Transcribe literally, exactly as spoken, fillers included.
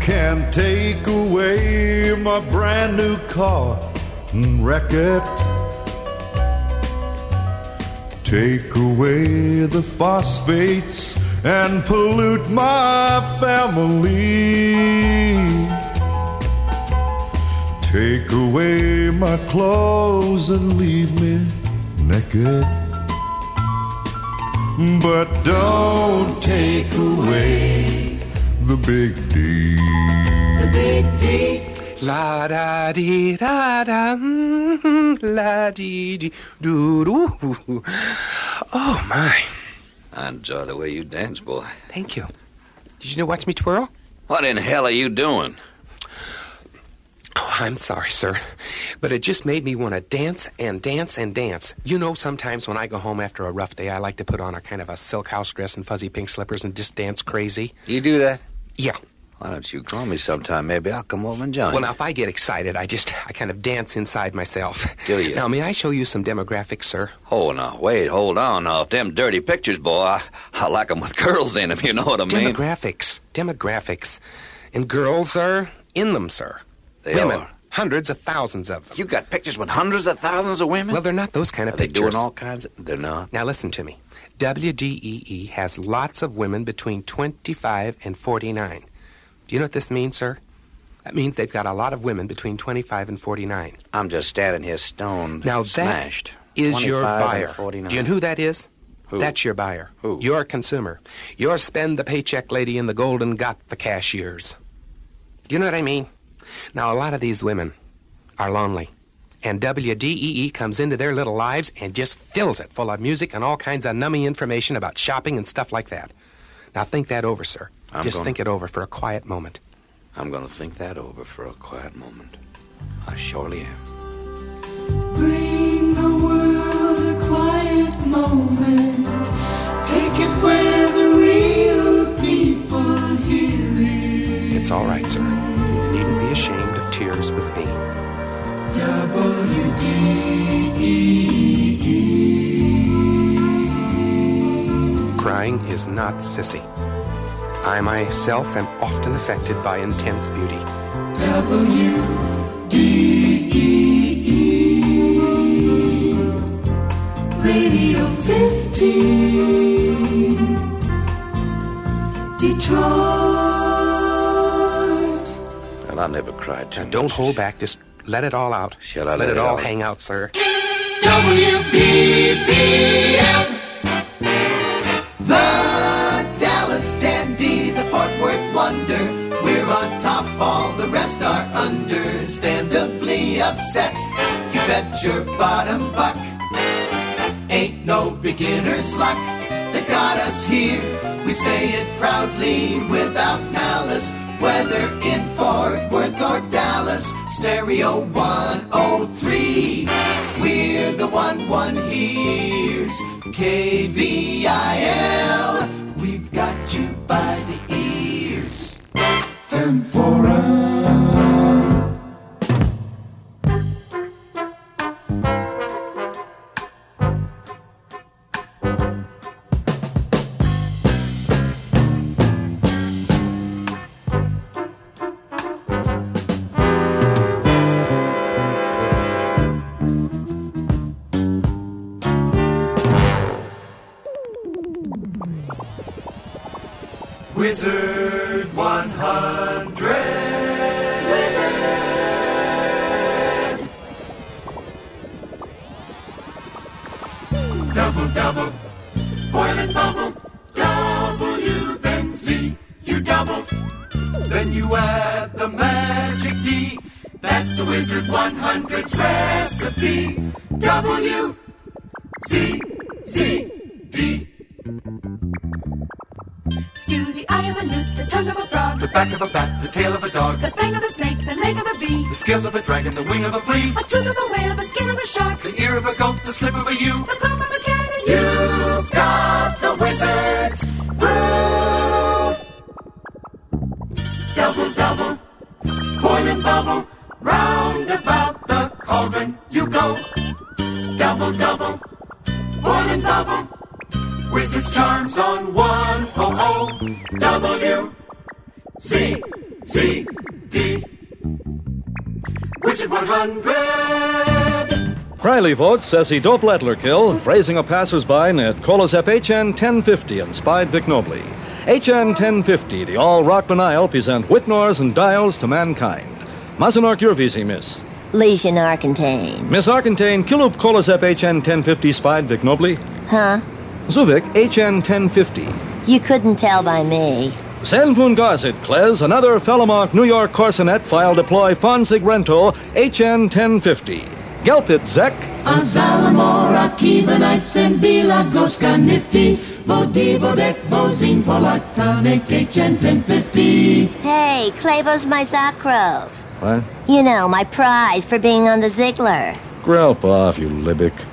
can't take away my brand new car and wreck it. Take away the phosphates and pollute my family. Take away my clothes and leave me naked. But don't take away the big D. The big D. La da dee da da, mm, la dee dee doo doo. Oh my! I enjoy the way you dance, boy. Thank you. Did you watch me twirl? What in hell are you doing? Oh, I'm sorry, sir, but it just made me want to dance and dance and dance. You know, sometimes when I go home after a rough day, I like to put on a kind of a silk house dress and fuzzy pink slippers and just dance crazy. You do that? Yeah. Why don't you call me sometime? Maybe I'll come over and join you. Well, now, if I get excited, I just, I kind of dance inside myself. Do you? Now, may I show you some demographics, sir? Oh, now, wait, hold on. Now, if them dirty pictures, boy, I, I like them with girls in them, you know what I mean? Demographics. Demographics. And girls are in them, sir. They Women. are. Hundreds of thousands of them. You got pictures with hundreds of thousands of women? Well, they're not those kind of are they pictures. doing all kinds of... They're not. Now, listen to me. W D E E has lots of women between twenty-five and forty-nine. Do you know what this means, sir? That means they've got a lot of women between twenty-five and forty-nine. I'm just standing here stoned, now, smashed. That is your buyer. forty-nine. Do you know who that is? Who? That's your buyer. Who? Your consumer. Your spend-the-paycheck lady in the golden got the cashiers. Do you know what I mean? Now, a lot of these women are lonely. And W D E E comes into their little lives and just fills it full of music and all kinds of nummy information about shopping and stuff like that. Now, think that over, sir. I'm just gonna... think it over for a quiet moment. I'm going to think that over for a quiet moment. I surely am. Bring the world a quiet moment. Take it where the real people hear it. It's all right, sir. You needn't be ashamed of tears with me. W D E E. Crying is not sissy. I myself am often affected by intense beauty. W D E E. Radio fifteen. Detroit. Well, I never cried too Now, much. don't hold back. Just let it all out. Shall I let, let it it all out? hang out, sir? W P B M. The Dallas Dandy, the Fort Worth Wonder. We're on top, all the rest are understandably upset. You bet your bottom buck. Ain't no beginner's luck that got us here. We say it proudly without malice. Whether in Fort Worth or Dallas, Stereo one oh three. We're the one one hears. K V I L. We've got you by the ears. Them Forum. Wizard one hundred. Wizard. Double, double, boil and bubble. W, then Z, you double. Then you add the magic D. That's the Wizard one hundred's recipe. W, Z, Z, D. Stew the eye of a newt, the tongue of a frog, the back of a bat, the tail of a dog, the fang of a snake, the leg of a bee, the scale of a dragon, the wing of a flea, a tooth of a whale, the skin of a shark, the ear of a goat, the slip of a ewe, the claw of a cat, and You've got the Wizard's brew. Double, double, boil and bubble, round about the cauldron you go. Double, double, boil and bubble, Wizard's charms on one, oh, oh. W, Z, C, D. Wizard one hundred. Criley votes says he doped Lettler kill, phrasing a passersby at Colosep H N ten fifty and spied Vic Nobley. H N ten fifty, the all Rockman Isle, present Whitnors and Dials to mankind. Mazenark your visi, miss. Legion Arcantane. Miss Arcantane, Kilup Colosep H N ten fifty spied Vic Nobley. Huh? Zuvik, H N ten fifty. You couldn't tell by me. Sanfun Garzid, Kles, another Felamark New York Corsonet file deploy Fonzig Rento, H N ten fifty. Gelpit Zek. Azalamora, Kivanites, and Bila, Goska, Nifty, Vodi, Vodek, Vozin, Polaktanik, H N ten fifty. Hey, Klavos my Zakrov. What? You know, my prize for being on the Ziegler. Grelp off, you Libic.